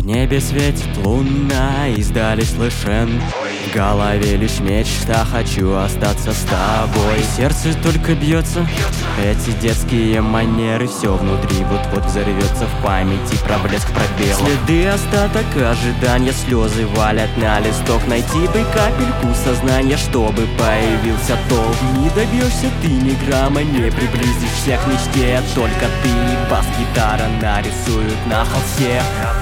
небе светит луна, издали слышен. В голове лишь мечта, хочу остаться с тобой. Сердце только бьется, эти детские манеры. Все внутри вот-вот взорвется, в памяти проблеск пробел. Следы остаток ожидания, слезы валят на листок. Найти бы капельку сознания, чтобы появился толк. Не добьешься ты ни грамма, не приблизишься к мечте. Только ты, бас-гитара нарисуют на холсте.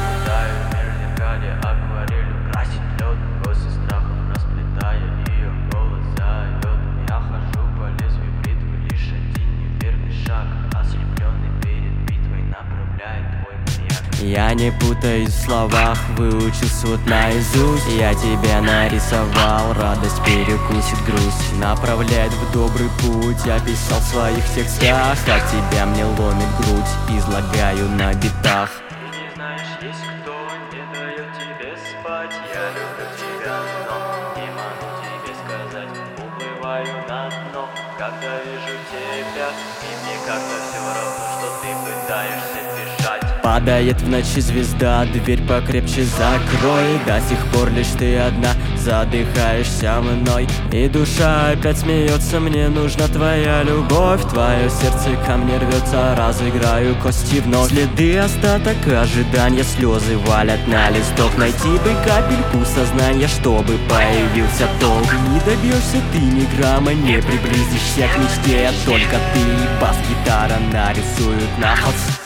Я не путаюсь в словах, выучил свод наизусть. Я тебя нарисовал, радость перекусит грусть. Направляет в добрый путь, я писал в своих текстах. От тебя мне ломит грудь, излагаю на битах. Ты не знаешь, есть кто не дает тебе спать. Я люблю тебя, но не могу тебе сказать. Уплываю на дно, когда вижу тебя. И мне как-то все равно, что ты пытаешься бежать. Падает в ночи звезда, дверь покрепче закрой. До сих пор лишь ты одна, задыхаешься мной. И душа опять смеется, мне нужна твоя любовь. Твое сердце ко мне рвется, разыграю кости вновь. Следы остаток ожидания, слезы валят на листок. Найти бы капельку сознания, чтобы появился толк. Не добьешься ты ни грамма, не приблизишься к мечте. Только ты, бас-гитара нарисуют на холсте.